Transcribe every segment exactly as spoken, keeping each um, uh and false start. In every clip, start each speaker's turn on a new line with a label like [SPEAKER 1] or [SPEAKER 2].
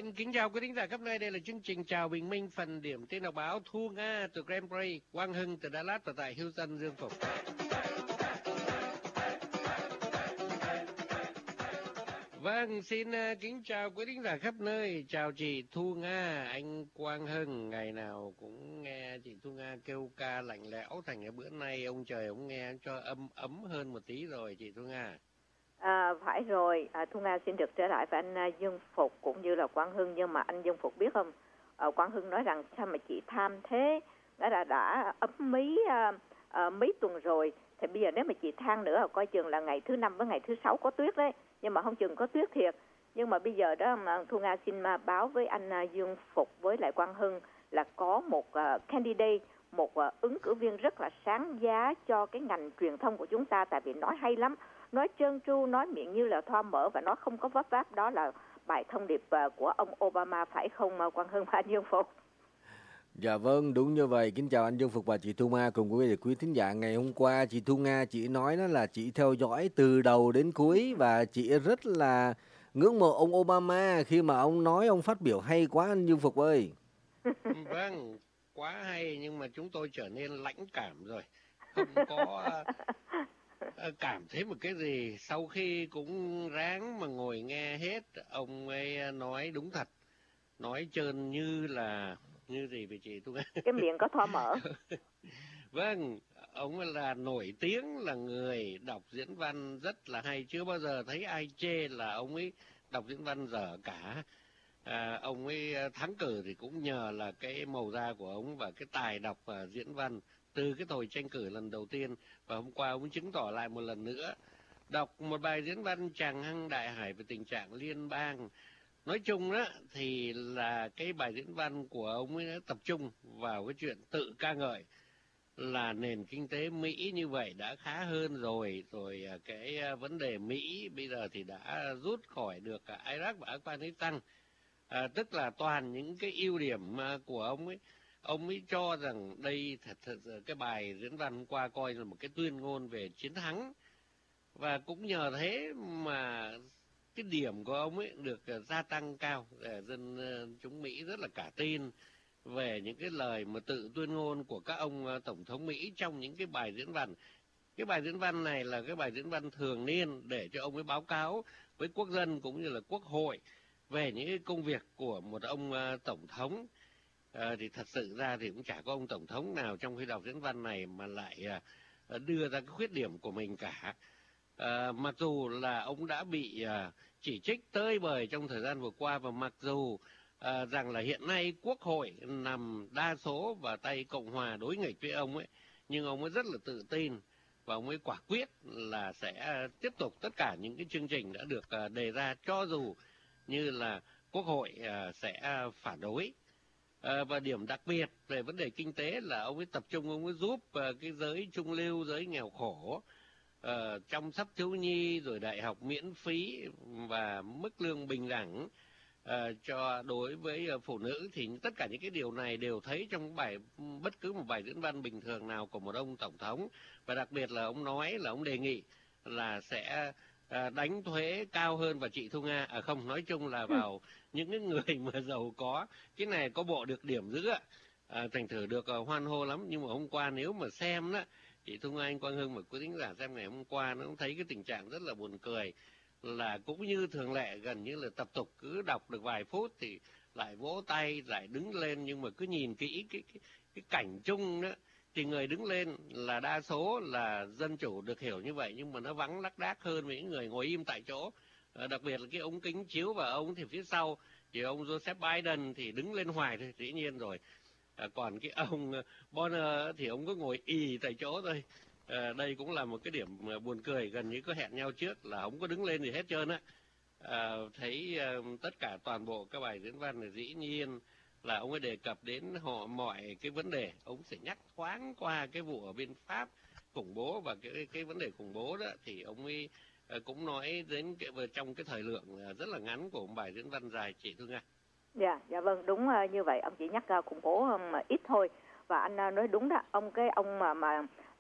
[SPEAKER 1] Xin kính chào quý thính giả khắp nơi. Đây là chương trình Chào Bình Minh, phần điểm tin đọc báo Thu Nga từ Grand Prix, Quang Hưng từ Đà Lạt và tại Houston, Dương Phục. Vâng, xin uh, kính chào quý thính giả khắp nơi. Chào chị Thu Nga, anh Quang Hưng. Ngày nào cũng nghe chị Thu Nga kêu ca lạnh lẽo, thành cái bữa nay ông trời ông nghe cho ấm ấm hơn một tí rồi chị Thu Nga.
[SPEAKER 2] À, phải rồi, à, Thu Nga xin được trở lại với anh uh, Dương Phục cũng như là Quang Hưng. Nhưng mà anh Dương Phục biết không, uh, Quang Hưng nói rằng sao mà chị tham thế, đã đã, đã ấm mấy uh, uh, mấy tuần rồi, thì bây giờ nếu mà chị than nữa coi chừng là ngày thứ năm với ngày thứ sáu có tuyết đấy, nhưng mà không chừng có tuyết thiệt. Nhưng mà bây giờ đó mà Thu Nga xin uh, báo với anh uh, Dương Phục với lại Quang Hưng là có một uh, candidate, một uh, ứng cử viên rất là sáng giá cho cái ngành truyền thông của chúng ta, tại vì nói hay lắm, nói trơn tru, nói miệng như là thoa mỡ và nó không có vấp váp. Đó là bài thông điệp của ông Obama, phải không Quang Hưng và anh Dương Phục?
[SPEAKER 3] Dạ vâng, đúng như vậy. Kính chào anh Dương Phục và chị Thu Nga cùng quý vị quý thính giả. Ngày hôm qua chị Thu Nga chị nói đó là chị theo dõi từ đầu đến cuối và chị rất là ngưỡng mộ ông Obama khi mà ông nói, ông phát biểu hay quá anh Dương Phục ơi.
[SPEAKER 1] Vâng, quá hay, nhưng mà chúng tôi trở nên lãnh cảm rồi, không có cảm thấy một cái gì. Sau khi cũng ráng mà ngồi nghe hết, ông ấy nói đúng thật, nói trơn như là như gì vậy chị Thu Nga?
[SPEAKER 2] Cái miệng có thoa mỡ.
[SPEAKER 1] Vâng, ông là nổi tiếng là người đọc diễn văn rất là hay, chưa bao giờ thấy ai chê là ông ấy đọc diễn văn dở cả. À, ông ấy thắng cử thì cũng nhờ là cái màu da của ông và cái tài đọc và diễn văn từ cái hồi tranh cử lần đầu tiên, và hôm qua ông chứng tỏ lại một lần nữa. Đọc một bài diễn văn Tràng Hăng Đại Hải về tình trạng liên bang. Nói chung đó thì là cái bài diễn văn của ông ấy đã tập trung vào cái chuyện tự ca ngợi là nền kinh tế Mỹ như vậy đã khá hơn rồi, rồi cái vấn đề Mỹ bây giờ thì đã rút khỏi được cả Iraq và Afghanistan. À, tức là toàn những cái ưu điểm của ông ấy. Ông ấy cho rằng đây thật, thật cái bài diễn văn hôm qua coi là một cái tuyên ngôn về chiến thắng, và cũng nhờ thế mà cái điểm của ông ấy được gia tăng cao. Dân chúng Mỹ rất là cả tin về những cái lời mà tự tuyên ngôn của các ông tổng thống Mỹ trong những cái bài diễn văn. Cái bài diễn văn này là cái bài diễn văn thường niên để cho ông ấy báo cáo với quốc dân cũng như là quốc hội về những cái công việc của một ông tổng thống. À, thì thật sự ra thì cũng chả có ông tổng thống nào trong khi đọc diễn văn này mà lại à, đưa ra cái khuyết điểm của mình cả. À, mặc dù là ông đã bị à, chỉ trích tơi bời trong thời gian vừa qua, và mặc dù à, rằng là hiện nay quốc hội nằm đa số vào tay Cộng hòa đối nghịch với ông ấy, nhưng ông ấy rất là tự tin và ông ấy quả quyết là sẽ tiếp tục tất cả những cái chương trình đã được à, đề ra, cho dù như là quốc hội à, sẽ phản đối. À, và điểm đặc biệt về vấn đề kinh tế là ông ấy tập trung, ông ấy giúp uh, cái giới trung lưu, giới nghèo khổ, uh, chăm sóc thiếu nhi, rồi đại học miễn phí và mức lương bình đẳng uh, cho đối với uh, phụ nữ. Thì tất cả những cái điều này đều thấy trong bài bất cứ một bài diễn văn bình thường nào của một ông tổng thống. Và đặc biệt là ông nói là ông đề nghị là sẽ À, đánh thuế cao hơn. Và chị Thu Nga, à không, nói chung là vào ừ. những cái người mà giàu có. Cái này có bộ được điểm dữ ạ, à, thành thử được uh, hoan hô lắm. Nhưng mà hôm qua nếu mà xem đó, chị Thu Nga, anh Quang Hưng và quý thính giả xem ngày hôm qua, nó cũng thấy cái tình trạng rất là buồn cười. Là cũng như thường lệ, gần như là tập tục cứ đọc được vài phút thì lại vỗ tay, lại đứng lên. Nhưng mà cứ nhìn kỹ cái, cái, cái cảnh chung đó, thì người đứng lên là đa số là dân chủ, được hiểu như vậy, nhưng mà nó vắng lác đác hơn với những người ngồi im tại chỗ. À, đặc biệt là cái ống kính chiếu vào ông thì phía sau thì ông Joseph Biden thì đứng lên hoài thôi, dĩ nhiên rồi. À, còn cái ông Bonner thì ông cứ ngồi ì tại chỗ thôi. À, đây cũng là một cái điểm buồn cười, gần như có hẹn nhau trước là ông có đứng lên gì hết trơn á. À, thấy uh, tất cả toàn bộ các bài diễn văn này dĩ nhiên là ông ấy đề cập đến họ mọi cái vấn đề. Ông sẽ nhắc thoáng qua cái vụ ở bên Pháp khủng bố và cái cái vấn đề khủng bố đó, thì ông ấy uh, cũng nói đến cái, trong cái thời lượng uh, rất là ngắn của một bài diễn văn dài, chị Thu Nga.
[SPEAKER 2] Dạ, dạ vâng, đúng uh, như vậy. Ông chỉ nhắc uh, khủng bố um, ít thôi. Và anh uh, nói đúng đó, ông cái ông mà mà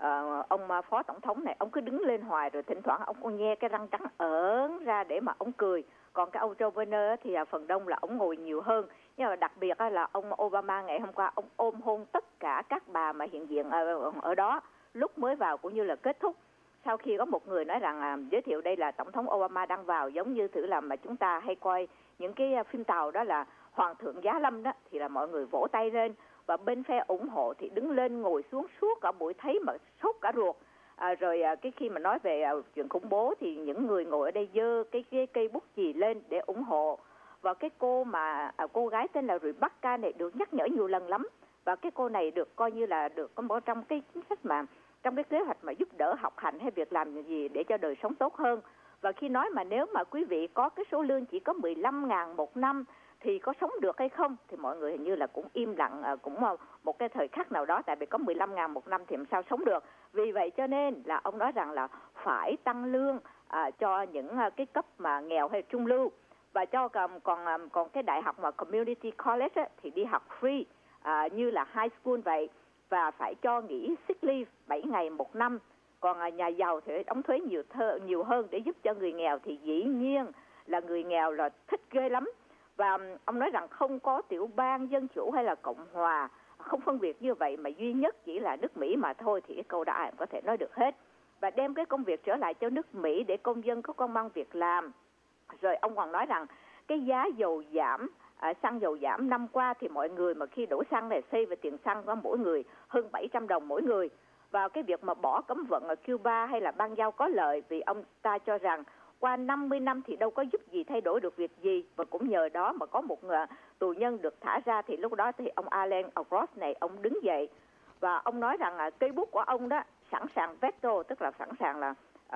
[SPEAKER 2] uh, ông uh, phó tổng thống này, ông cứ đứng lên hoài, rồi thỉnh thoảng ông còn nhe cái răng trắng ớn ra để mà ông cười. Còn cái ông Joe Biden thì uh, phần đông là ông ngồi nhiều hơn. Nhưng mà đặc biệt uh, là ông Obama ngày hôm qua ông ôm hôn tất cả các bà mà hiện diện ở, ở đó lúc mới vào cũng như là kết thúc. Sau khi có một người nói rằng uh, giới thiệu đây là tổng thống Obama đang vào, giống như thử làm mà chúng ta hay coi những cái uh, phim tàu đó là Hoàng thượng Giá Lâm đó, thì là mọi người vỗ tay lên. Và bên phe ủng hộ thì đứng lên ngồi xuống suốt cả buổi, thấy mà sốt cả ruột. À, rồi à, cái khi mà nói về à, chuyện khủng bố thì những người ngồi ở đây giơ cái, cái cây bút chì lên để ủng hộ. Và cái cô mà à, cô gái tên là Rebecca này được nhắc nhở nhiều lần lắm. Và cái cô này được coi như là được có một trong cái chính sách mà trong cái kế hoạch mà giúp đỡ học hành hay việc làm gì để cho đời sống tốt hơn. Và khi nói mà nếu mà quý vị có cái số lương chỉ có mười lăm ngàn một năm thì có sống được hay không, thì mọi người hình như là cũng im lặng, cũng một cái thời khắc nào đó, tại vì có mười lăm ngàn một năm thì làm sao sống được. Vì vậy cho nên là ông nói rằng là phải tăng lương à, cho những cái cấp mà nghèo hay trung lưu, và cho còn còn, còn cái đại học mà community college á, thì đi học free à, như là high school vậy, và phải cho nghỉ sick leave bảy ngày một năm. Còn à, nhà giàu thì đóng thuế nhiều thơ, nhiều hơn để giúp cho người nghèo, thì dĩ nhiên là người nghèo là thích ghê lắm. Và ông nói rằng không có tiểu bang dân chủ hay là cộng hòa, không phân biệt như vậy, mà duy nhất chỉ là nước Mỹ mà thôi, thì cái câu đó ai cũng có thể nói được hết. Và đem cái công việc trở lại cho nước Mỹ để công dân có công ăn việc làm. Rồi ông còn nói rằng cái giá dầu giảm, à, xăng dầu giảm năm qua thì mọi người mà khi đổ xăng này xây về tiền xăng có mỗi người hơn bảy trăm đồng mỗi người. Và cái việc mà bỏ cấm vận ở Cuba hay là bang giao có lợi, vì ông ta cho rằng qua năm mươi năm thì đâu có giúp gì thay đổi được việc gì, và cũng nhờ đó mà có một người tù nhân được thả ra, thì lúc đó thì ông Alan Ross này ông đứng dậy và ông nói rằng là cây bút của ông đó sẵn sàng veto, tức là sẵn sàng là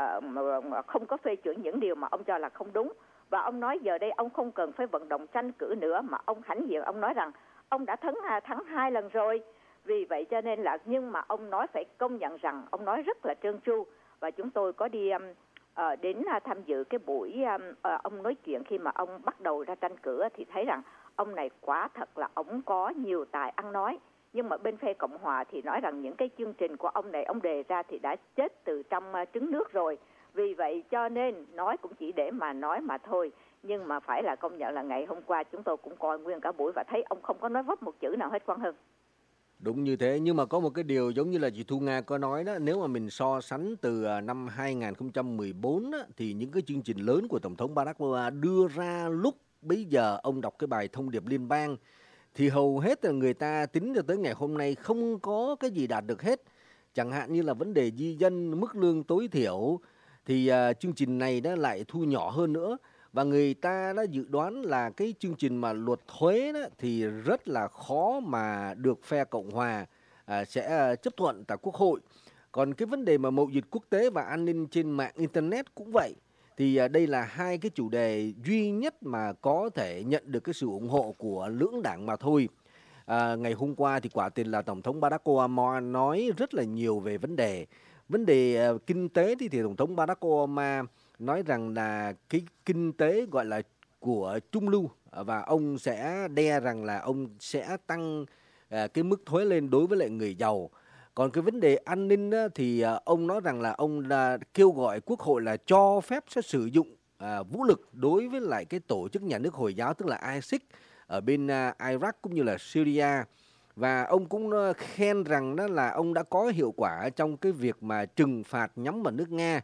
[SPEAKER 2] uh, không có phê chuẩn những điều mà ông cho là không đúng. Và ông nói giờ đây ông không cần phải vận động tranh cử nữa, mà ông hãnh diện ông nói rằng ông đã thắng thắng hai lần rồi. Vì vậy cho nên là, nhưng mà ông nói phải công nhận rằng ông nói rất là trơn tru. Và chúng tôi có đi um, uh, đến uh, tham dự cái buổi um, uh, ông nói chuyện khi mà ông bắt đầu ra tranh cử, thì thấy rằng ông này quả thật là ông có nhiều tài ăn nói. Nhưng mà bên phe Cộng hòa thì nói rằng những cái chương trình của ông này ông đề ra thì đã chết từ trong uh, trứng nước rồi. Vì vậy cho nên nói cũng chỉ để mà nói mà thôi. Nhưng mà phải là công nhận là ngày hôm qua chúng tôi cũng coi nguyên cả buổi và thấy ông không có nói vấp một chữ nào hết, Quang Hưng.
[SPEAKER 3] Đúng như thế, nhưng mà có một cái điều giống như là chị Thu Nga có nói đó, nếu mà mình so sánh từ năm hai không một bốn đó, thì những cái chương trình lớn của Tổng thống Barack Obama đưa ra lúc bấy giờ ông đọc cái bài thông điệp liên bang, thì hầu hết là người ta tính cho tới ngày hôm nay không có cái gì đạt được hết. Chẳng hạn như là vấn đề di dân, mức lương tối thiểu, thì uh, chương trình này nó lại thu nhỏ hơn nữa. Và người ta đã dự đoán là cái chương trình mà luật thuế đó thì rất là khó mà được phe Cộng hòa à, sẽ chấp thuận tại Quốc hội. Còn cái vấn đề mà mậu dịch quốc tế và an ninh trên mạng Internet cũng vậy. Thì à, đây là hai cái chủ đề duy nhất mà có thể nhận được cái sự ủng hộ của lưỡng đảng mà thôi. À, ngày hôm qua thì quả tiền là Tổng thống Barack Obama nói rất là nhiều về vấn đề. Vấn đề uh, kinh tế thì, thì Tổng thống Barack Obama nói rằng là cái kinh tế gọi là của trung lưu, và ông sẽ đe rằng là ông sẽ tăng uh, cái mức thuế lên đối với lại người giàu. Còn cái vấn đề an ninh á, thì uh, ông nói rằng là ông đã kêu gọi Quốc hội là cho phép sẽ sử dụng uh, vũ lực đối với lại cái tổ chức nhà nước Hồi giáo, tức là i ét i ét ở bên uh, Iraq cũng như là Syria. Và ông cũng uh, khen rằng đó là ông đã có hiệu quả trong cái việc mà trừng phạt nhắm vào nước Nga.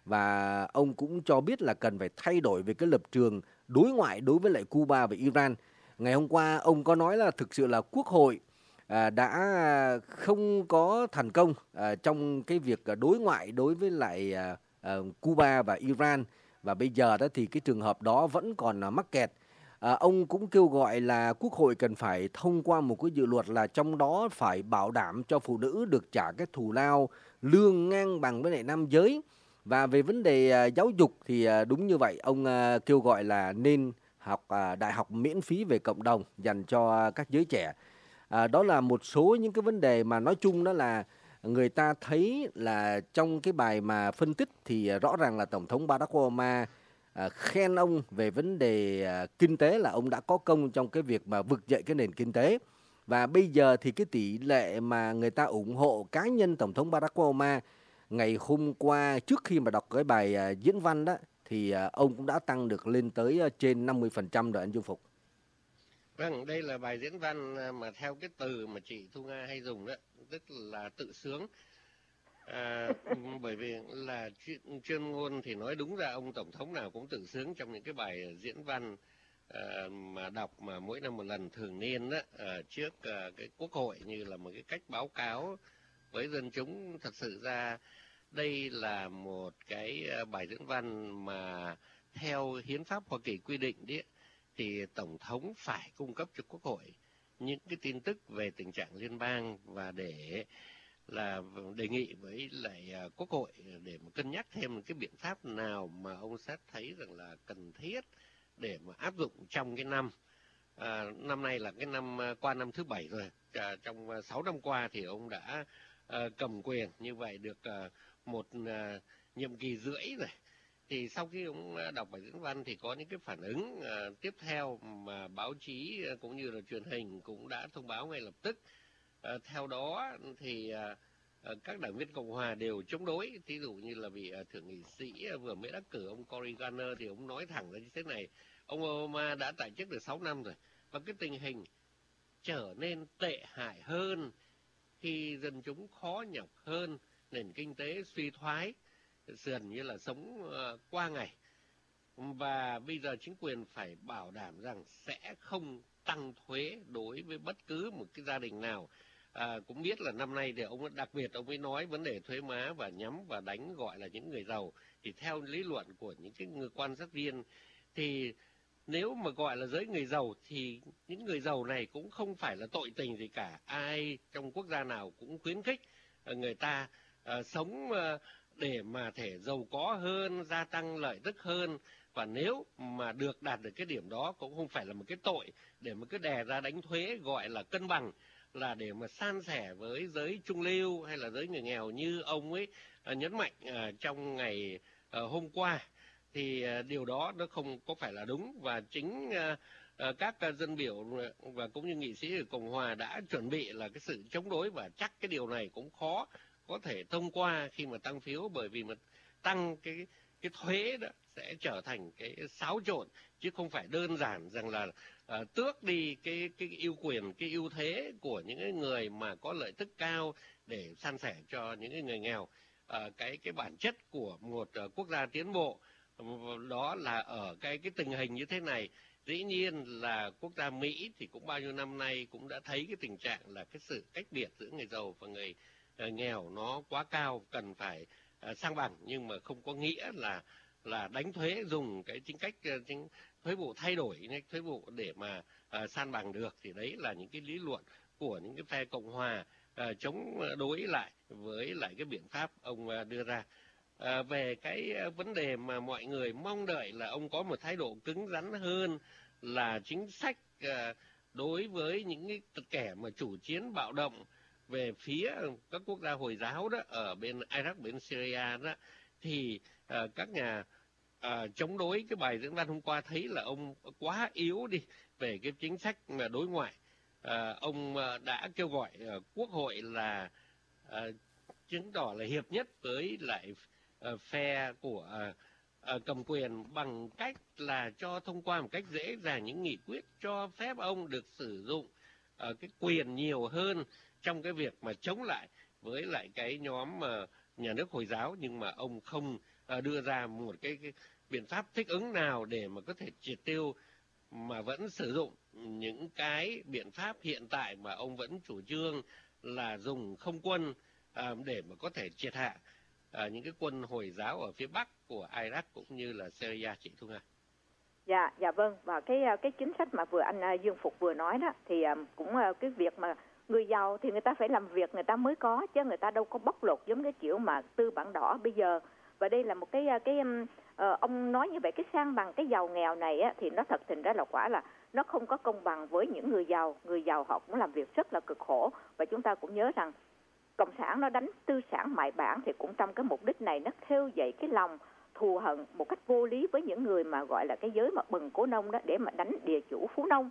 [SPEAKER 3] Và ông cũng cho biết là cần phải thay đổi về cái lập trường đối ngoại đối với lại Cuba và Iran. Ngày hôm qua ông có nói là thực sự là Quốc hội à, đã không có thành công à, trong cái việc đối ngoại đối với lại à, à, Cuba và Iran. Và bây giờ đó thì cái trường hợp đó vẫn còn à, mắc kẹt. À, ông cũng kêu gọi là Quốc hội cần phải thông qua một cái dự luật là trong đó phải bảo đảm cho phụ nữ được trả cái thù lao lương ngang bằng với lại nam giới. Và về vấn đề uh, giáo dục thì uh, đúng như vậy, ông uh, kêu gọi là nên học uh, đại học miễn phí về cộng đồng dành cho uh, các giới trẻ. Uh, đó là một số những cái vấn đề mà nói chung đó là người ta thấy là trong cái bài mà phân tích thì uh, rõ ràng là Tổng thống Barack Obama uh, khen ông về vấn đề uh, kinh tế, là ông đã có công trong cái việc mà vực dậy cái nền kinh tế. Và bây giờ thì cái tỷ lệ mà người ta ủng hộ cá nhân Tổng thống Barack Obama ngày hôm qua trước khi mà đọc cái bài à, diễn văn đó thì à, ông cũng đã tăng được lên tới à, trên năm mươi phần trăm rồi anh Dương Phục.
[SPEAKER 1] Vâng, đây là bài diễn văn mà theo cái từ mà chị Thu Nga hay dùng đó, rất là tự sướng. À, bởi vì là chuyên, chuyên ngôn thì nói đúng ra ông Tổng thống nào cũng tự sướng trong những cái bài diễn văn à, mà đọc mà mỗi năm một lần thường niên đó, à, trước à, cái Quốc hội như là một cái cách báo cáo với dân chúng. Thật sự ra đây là một cái bài diễn văn mà theo hiến pháp Hoa Kỳ quy định đấy, thì Tổng thống phải cung cấp cho Quốc hội những cái tin tức về tình trạng liên bang và để là đề nghị với lại Quốc hội để mà cân nhắc thêm cái biện pháp nào mà ông xét thấy rằng là cần thiết để mà áp dụng trong cái năm à, năm nay là cái năm qua năm thứ bảy rồi. À, trong sáu năm qua thì ông đã à, cầm quyền như vậy được à, một à, nhiệm kỳ rưỡi rồi. Thì sau khi ông đọc bài diễn văn thì có những cái phản ứng à, tiếp theo mà báo chí cũng như là truyền hình cũng đã thông báo ngay lập tức. À, theo đó thì à, các đảng viên Cộng hòa đều chống đối. Thí dụ như là vị thượng nghị sĩ vừa mới đắc cử ông Cory Garner thì ông nói thẳng ra như thế này: ông Obama đã tại chức được sáu năm rồi và cái tình hình trở nên tệ hại hơn khi dân chúng khó nhọc hơn, nền kinh tế suy thoái, dần như là sống uh, qua ngày. Và bây giờ chính quyền phải bảo đảm rằng sẽ không tăng thuế đối với bất cứ một cái gia đình nào. À, cũng biết là năm nay thì ông đặc biệt ông ấy nói vấn đề thuế má và nhắm và đánh gọi là những người giàu. Thì theo lý luận của những cái người quan sát viên thì nếu mà gọi là giới người giàu thì những người giàu này cũng không phải là tội tình gì cả. Ai trong quốc gia nào cũng khuyến khích người ta uh, sống uh, để mà thể giàu có hơn, gia tăng lợi tức hơn. Và nếu mà được đạt được cái điểm đó cũng không phải là một cái tội để mà cứ đè ra đánh thuế gọi là cân bằng, là để mà san sẻ với giới trung lưu hay là giới người nghèo như ông ấy uh, nhấn mạnh uh, trong ngày uh, hôm qua. Thì uh, điều đó nó không có phải là đúng. Và chính uh, uh, các uh, dân biểu và cũng như nghị sĩ ở Cộng hòa đã chuẩn bị là cái sự chống đối, và chắc cái điều này cũng khó có thể thông qua khi mà tăng phiếu, bởi vì mà tăng cái cái thuế đó sẽ trở thành cái xáo trộn chứ không phải đơn giản rằng là uh, tước đi cái cái ưu quyền, cái ưu thế của những người mà có lợi tức cao để san sẻ cho những người nghèo. Uh, cái cái bản chất của một uh, quốc gia tiến bộ đó là ở cái cái tình hình như thế này. Dĩ nhiên là quốc gia Mỹ thì cũng bao nhiêu năm nay cũng đã thấy cái tình trạng là cái sự cách biệt giữa người giàu và người uh, nghèo nó quá cao, cần phải uh, sang bằng, nhưng mà không có nghĩa là là đánh thuế, dùng cái chính cách uh, chính thuế vụ thay đổi thuế vụ để mà uh, san bằng được. Thì đấy là những cái lý luận của những cái phe Cộng hòa uh, chống đối lại với lại cái biện pháp ông uh, đưa ra. À, về cái vấn đề mà mọi người mong đợi là ông có một thái độ cứng rắn hơn, là chính sách à, đối với những cái kẻ mà chủ chiến bạo động về phía các quốc gia Hồi giáo đó ở bên Iraq, bên Syria đó, thì à, các nhà à, chống đối cái bài diễn văn hôm qua thấy là ông quá yếu đi về cái chính sách mà đối ngoại. À, ông đã kêu gọi à, Quốc hội là à, chứng tỏ là hiệp nhất với lại Uh, phe của uh, uh, cầm quyền bằng cách là cho thông qua một cách dễ dàng những nghị quyết cho phép ông được sử dụng uh, cái quyền nhiều hơn trong cái việc mà chống lại với lại cái nhóm uh, nhà nước Hồi giáo, nhưng mà ông không uh, đưa ra một cái, cái biện pháp thích ứng nào để mà có thể triệt tiêu, mà vẫn sử dụng những cái biện pháp hiện tại mà ông vẫn chủ trương là dùng không quân uh, để mà có thể triệt hạ À, những cái quân Hồi giáo ở phía bắc của Iraq cũng như là Syria, chị Thu Nga.
[SPEAKER 2] Dạ, dạ vâng. Và cái cái chính sách mà vừa anh Dương Phục vừa nói đó thì cũng cái việc mà người giàu thì người ta phải làm việc người ta mới có, chứ người ta đâu có bóc lột giống cái kiểu mà tư bản đỏ bây giờ. Và đây là một cái cái uh, ông nói như vậy, cái sang bằng cái giàu nghèo này á, thì nó thật tình ra là quả là nó không có công bằng với những người giàu. Người giàu họ cũng làm việc rất là cực khổ, và chúng ta cũng nhớ rằng Cộng sản nó đánh tư sản mại bản thì cũng trong cái mục đích này, nó khêu dậy cái lòng thù hận một cách vô lý với những người mà gọi là cái giới mà bần cố nông đó, để mà đánh địa chủ phú nông.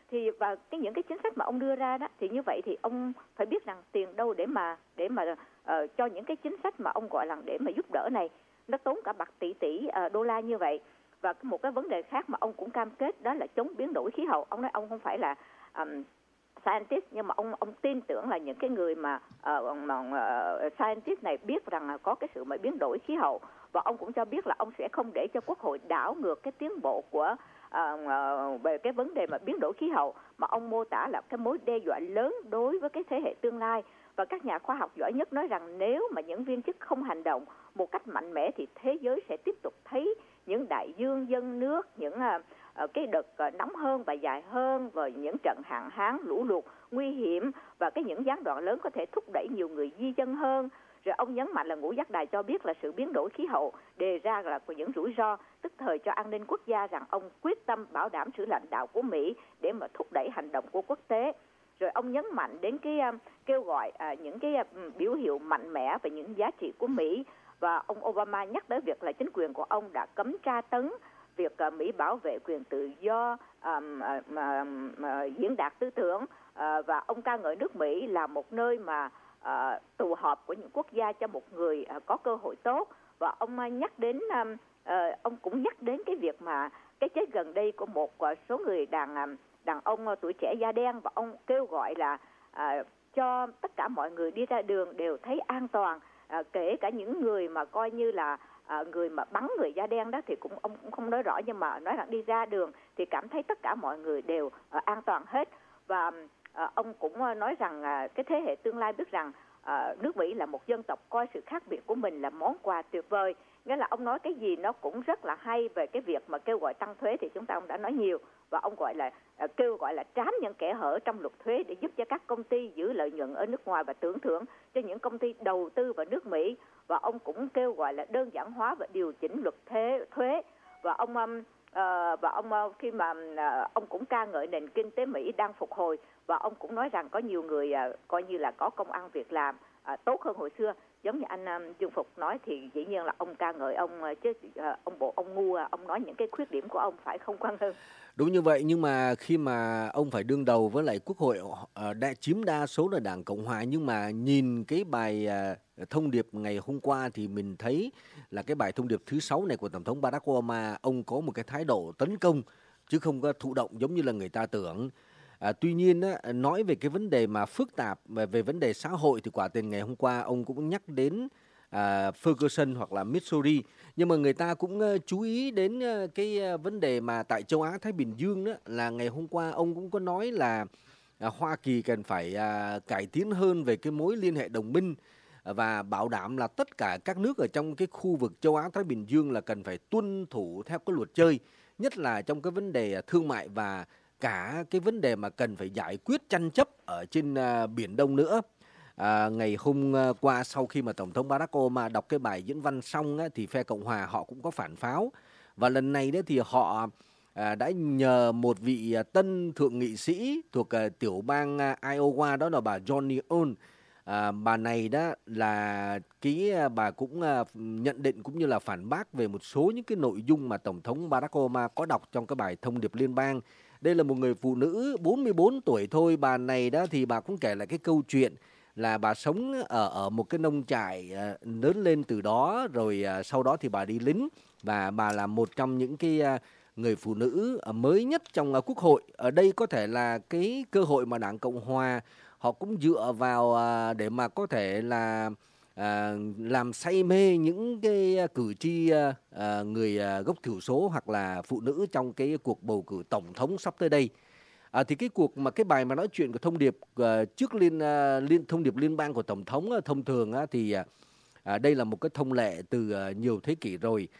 [SPEAKER 2] thì và cái những cái chính sách mà ông đưa ra đó, thì như vậy thì ông phải biết rằng tiền đâu để mà để mà uh, cho những cái chính sách mà ông gọi là để mà giúp đỡ này, nó tốn cả bạc tỷ tỷ uh, đô la như vậy. Và một cái vấn đề khác mà ông cũng cam kết đó là chống biến đổi khí hậu. Ông nói ông không phải là um, scientist, nhưng mà ông ông tin tưởng là những cái người mà, uh, mà uh, scientist này biết rằng là có cái sự mà biến đổi khí hậu, và ông cũng cho biết là ông sẽ không để cho Quốc hội đảo ngược cái tiến bộ của uh, uh, về cái vấn đề mà biến đổi khí hậu, mà ông mô tả là cái mối đe dọa lớn đối với cái thế hệ tương lai. Và các nhà khoa học giỏi nhất nói rằng nếu mà những viên chức không hành động một cách mạnh mẽ thì thế giới sẽ tiếp tục thấy những đại dương dâng nước, những uh, cái đợt uh, nóng hơn và dài hơn, và những trận hạn hán, lũ lụt nguy hiểm, và cái những gián đoạn lớn có thể thúc đẩy nhiều người di dân hơn. Rồi ông nhấn mạnh là ngũ giác đài cho biết là sự biến đổi khí hậu đề ra là có những rủi ro tức thời cho an ninh quốc gia, rằng ông quyết tâm bảo đảm sự lãnh đạo của Mỹ để mà thúc đẩy hành động của quốc tế. Rồi ông nhấn mạnh đến cái uh, kêu gọi uh, những cái uh, biểu hiệu mạnh mẽ về những giá trị của Mỹ. Và ông Obama nhắc tới việc là chính quyền của ông đã cấm tra tấn việc uh, Mỹ bảo vệ quyền tự do um, uh, uh, uh, diễn đạt tư tưởng, uh, và ông ca ngợi nước Mỹ là một nơi mà uh, tụ họp của những quốc gia cho một người uh, có cơ hội tốt. Và ông uh, nhắc đến um, uh, ông cũng nhắc đến cái việc mà cái chết gần đây của một uh, số người đàn um, đàn ông uh, tuổi trẻ da đen, và ông kêu gọi là uh, cho tất cả mọi người đi ra đường đều thấy an toàn. À, kể cả những người mà coi như là à, người mà bắn người da đen đó, thì cũng ông cũng không nói rõ, nhưng mà nói rằng đi ra đường thì cảm thấy tất cả mọi người đều à, an toàn hết. Và à, ông cũng nói rằng à, cái thế hệ tương lai biết rằng à, nước Mỹ là một dân tộc coi sự khác biệt của mình là món quà tuyệt vời. Nghĩa là ông nói cái gì nó cũng rất là hay. Về cái việc mà kêu gọi tăng thuế thì chúng ta ông đã nói nhiều, và ông gọi là à, kêu gọi là trám những kẽ hở trong luật thuế để giúp cho các công ty giữ lợi nhuận ở nước ngoài và tưởng thưởng cho những công ty đầu tư vào nước Mỹ. Và ông cũng kêu gọi là đơn giản hóa và điều chỉnh luật thuế thuế và ông um, uh, và ông uh, khi mà uh, ông cũng ca ngợi nền kinh tế Mỹ đang phục hồi, và ông cũng nói rằng có nhiều người uh, coi như là có công ăn việc làm uh, tốt hơn hồi xưa. Giống như anh um, Dương Phục nói thì dĩ nhiên là ông ca ngợi ông uh, chứ uh, ông bộ ông ngu, uh, ông nói những cái khuyết điểm của ông phải không, Quang Hưng?
[SPEAKER 3] Đúng như vậy, nhưng mà khi mà ông phải đương đầu với lại Quốc hội uh, đã chiếm đa số là Đảng Cộng Hòa, nhưng mà nhìn cái bài uh, thông điệp ngày hôm qua thì mình thấy là cái bài thông điệp thứ sáu này của Tổng thống Barack Obama, ông có một cái thái độ tấn công chứ không có thụ động giống như là người ta tưởng. À, tuy nhiên á, nói về cái vấn đề mà phức tạp về, về vấn đề xã hội thì quả tiền ngày hôm qua ông cũng nhắc đến à, Ferguson hoặc là Missouri, nhưng mà người ta cũng uh, chú ý đến uh, cái uh, vấn đề mà tại châu Á Thái Bình Dương đó, là ngày hôm qua ông cũng có nói là uh, Hoa Kỳ cần phải uh, cải tiến hơn về cái mối liên hệ đồng minh uh, và bảo đảm là tất cả các nước ở trong cái khu vực châu Á Thái Bình Dương là cần phải tuân thủ theo cái luật chơi, nhất là trong cái vấn đề thương mại và cả cái vấn đề mà cần phải giải quyết tranh chấp ở trên uh, Biển Đông nữa. À, ngày hôm qua sau khi mà Tổng thống Barack Obama đọc cái bài diễn văn xong á, thì phe Cộng Hòa họ cũng có phản pháo, và lần này đó thì họ à, đã nhờ một vị tân thượng nghị sĩ thuộc à, tiểu bang à, Iowa, đó là bà Johnny Owen. À, bà này đó là cái bà cũng à, nhận định cũng như là phản bác về một số những cái nội dung mà Tổng thống Barack Obama có đọc trong cái bài thông điệp liên bang. Đây là một người phụ nữ bốn mươi bốn tuổi thôi. Bà này đó thì bà cũng kể lại cái câu chuyện là bà sống ở ở một cái nông trại uh, lớn lên từ đó, rồi uh, sau đó thì bà đi lính, và bà là một trong những cái uh, người phụ nữ uh, mới nhất trong uh, Quốc hội. Ở đây có thể là cái cơ hội mà Đảng Cộng Hòa họ cũng dựa vào uh, để mà có thể là uh, làm say mê những cái cử tri uh, uh, người uh, gốc thiểu số hoặc là phụ nữ trong cái cuộc bầu cử tổng thống sắp tới đây. À, thì cái cuộc mà cái bài mà nói chuyện của thông điệp uh, trước liên uh, liên thông điệp liên bang của tổng thống uh, thông thường uh, thì uh, đây là một cái thông lệ từ uh, nhiều thế kỷ rồi,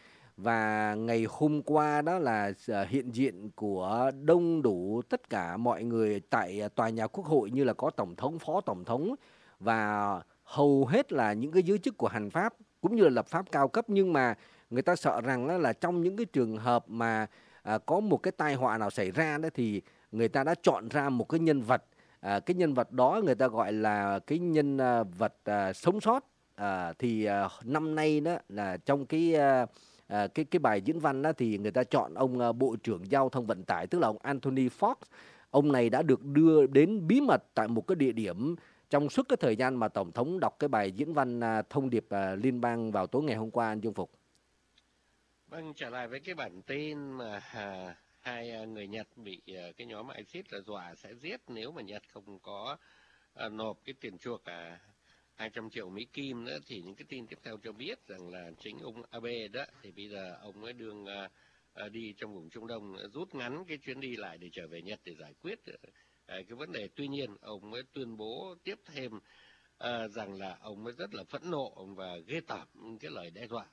[SPEAKER 3] và ngày hôm qua đó là uh, hiện diện của đông đủ tất cả mọi người tại uh, tòa nhà Quốc hội, như là có tổng thống, phó tổng thống và hầu hết là những cái giới chức của hành pháp cũng như là lập pháp cao cấp. Nhưng mà người ta sợ rằng uh, là trong những cái trường hợp mà uh, có một cái tai họa nào xảy ra đó thì người ta đã chọn ra một cái nhân vật, à, cái nhân vật đó người ta gọi là cái nhân uh, vật uh, sống sót. À, thì uh, năm nay đó là trong cái uh, uh, cái cái bài diễn văn đó thì người ta chọn ông uh, Bộ trưởng Giao thông Vận tải, tức là ông Anthony Fox. ông này đã được đưa đến bí mật tại một cái địa điểm trong suốt cái thời gian mà Tổng thống đọc cái bài diễn văn à, thông điệp à, liên bang vào tối ngày hôm qua, anh Dương Phục.
[SPEAKER 1] Vâng, trở lại với cái bản tin mà à, hai à, người Nhật bị à, cái nhóm ISIS là dọa sẽ giết nếu mà Nhật không có à, nộp cái tiền chuộc à, hai trăm triệu Mỹ Kim nữa, thì những cái tin tiếp theo cho biết rằng là chính ông Abe đó thì bây giờ ông ấy đương à, à, đi trong vùng Trung Đông, rút ngắn cái chuyến đi lại để trở về Nhật để giải quyết à, cái vấn đề. Tuy nhiên ông ấy tuyên bố tiếp thêm à, rằng là ông ấy rất là phẫn nộ và ghê tởm cái lời đe dọa,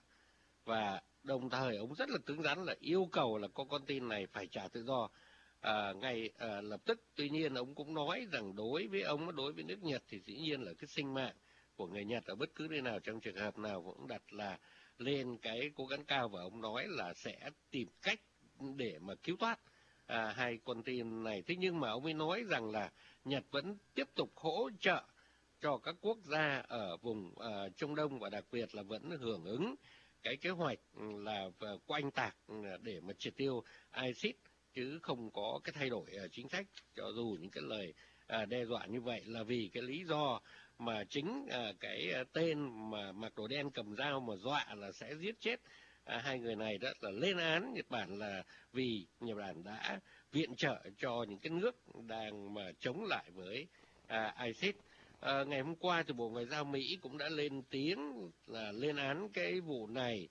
[SPEAKER 1] và đồng thời ông rất là cứng rắn là yêu cầu là con con tin này phải trả tự do à, ngay à, lập tức. Tuy nhiên ông cũng nói rằng đối với ông, đối với nước Nhật thì dĩ nhiên là cái sinh mạng của người Nhật ở bất cứ nơi nào, trong trường hợp nào cũng đặt là lên cái cố gắng cao, và ông nói là sẽ tìm cách để mà cứu thoát à, hai con tin này. Thế nhưng mà ông ấy nói rằng là Nhật vẫn tiếp tục hỗ trợ cho các quốc gia ở vùng uh, Trung Đông, và đặc biệt là vẫn hưởng ứng cái kế hoạch là oanh tạc để mà triệt tiêu ISIS, chứ không có cái thay đổi uh, chính sách, cho dù những cái lời uh, đe dọa như vậy là vì cái lý do mà chính uh, cái uh, tên mà mặc đồ đen cầm dao mà dọa là sẽ giết chết uh, hai người này, đó là lên án Nhật Bản, là vì Nhật Bản đã viện trợ cho những cái nước đang mà chống lại với uh, ISIS. À, ngày hôm qua thì Bộ Ngoại giao Mỹ cũng đã lên tiếng là lên án cái vụ này,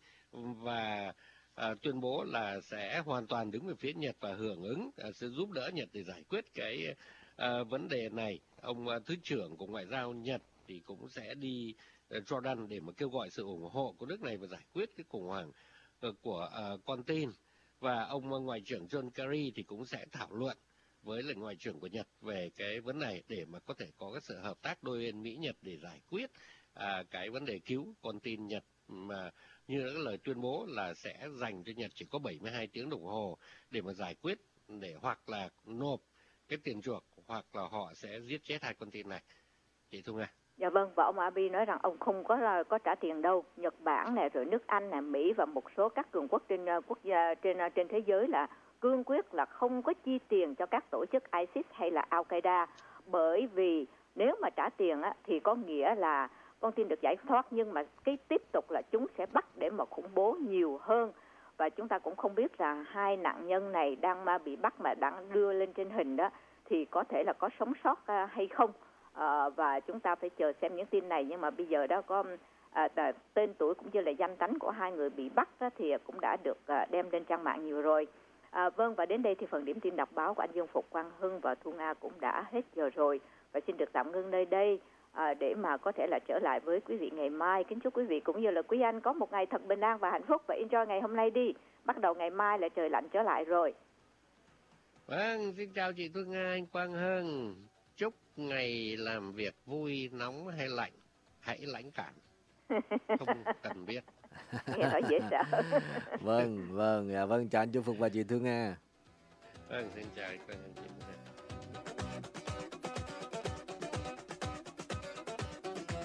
[SPEAKER 1] và à, tuyên bố là sẽ hoàn toàn đứng về phía Nhật và hưởng ứng à, sẽ giúp đỡ Nhật để giải quyết cái à, vấn đề này. Ông à, Thứ trưởng của Ngoại giao Nhật thì cũng sẽ đi uh, Jordan để mà kêu gọi sự ủng hộ của nước này và giải quyết cái khủng hoảng uh, của uh, con tin. Và ông uh, Ngoại trưởng John Kerry thì cũng sẽ thảo luận với lại Ngoại trưởng của Nhật về cái vấn này để mà có thể có cái sự hợp tác đôi bên Mỹ-Nhật để giải quyết à, cái vấn đề cứu con tin Nhật, mà như cái lời tuyên bố là sẽ dành cho Nhật chỉ có bảy mươi hai tiếng đồng hồ để mà giải quyết, để hoặc là nộp cái tiền chuộc hoặc là họ sẽ giết chết hai con tin này. Chị Thu Nga.
[SPEAKER 2] Dạ vâng, và ông Abe nói rằng ông không có có trả tiền đâu. Nhật Bản này, rồi nước Anh này, Mỹ và một số các cường quốc trên quốc gia trên trên thế giới là cương quyết là không có chi tiền cho các tổ chức ISIS hay là Al-Qaeda, bởi vì nếu mà trả tiền á, thì có nghĩa là con tin được giải thoát, nhưng mà cái tiếp tục là chúng sẽ bắt để mà khủng bố nhiều hơn. Và chúng ta cũng không biết là hai nạn nhân này đang mà bị bắt mà đang đưa lên trên hình đó thì có thể là có sống sót uh, hay không. À, và chúng ta phải chờ xem những tin này. Nhưng mà bây giờ đó có à, tên tuổi cũng như là danh tánh của hai người bị bắt đó, thì cũng đã được à, đem lên trang mạng nhiều rồi. À, vâng, và đến đây thì phần điểm tin đọc báo của anh Dương Phục, Quang Hưng và Thu Nga cũng đã hết giờ rồi, và xin được tạm ngưng nơi đây à, để mà có thể là trở lại với quý vị ngày mai. Kính chúc quý vị cũng như là quý anh có một ngày thật bình an và hạnh phúc, và enjoy ngày hôm nay đi. Bắt đầu ngày mai là trời lạnh trở lại rồi.
[SPEAKER 1] Vâng, xin chào chị Thu Nga, anh Quang Hưng. Chúc ngày làm việc vui, nóng hay lạnh, hãy lãnh cảm, không cần biết.
[SPEAKER 2] Nghe nói dễ sợ.
[SPEAKER 3] Vâng, vâng, dạ vâng, chào anh Dương Phục và chị Thu Nga.
[SPEAKER 1] Vâng, xin chào anh Quang Hưng, chị Thu Nga.